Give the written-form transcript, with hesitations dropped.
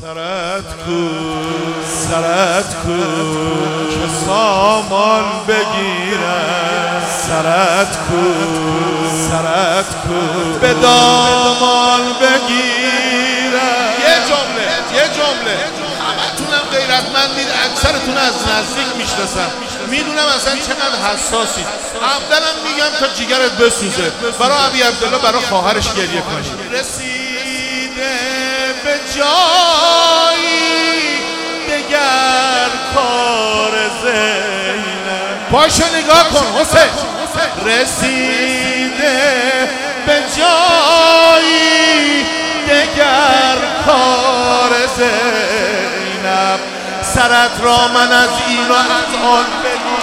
سرت کو که سامان بگیرم، سرت کو به دامان بگیرم. یه جمله همتونم غیرتمندید، اکثرتون از نزدیک میشناسم، میدونم اصلا چقدر حساسید. عبدالم میگم تا جیگرت بسوزه، برای ابی عبدالله برای خواهرش گریه کنید. رسیده به جایی دگر کار زینب، پاشو نگاه کن حسین، رسیده به جایی دگر کار زینب، سرت را من از این و از آن بگیرم.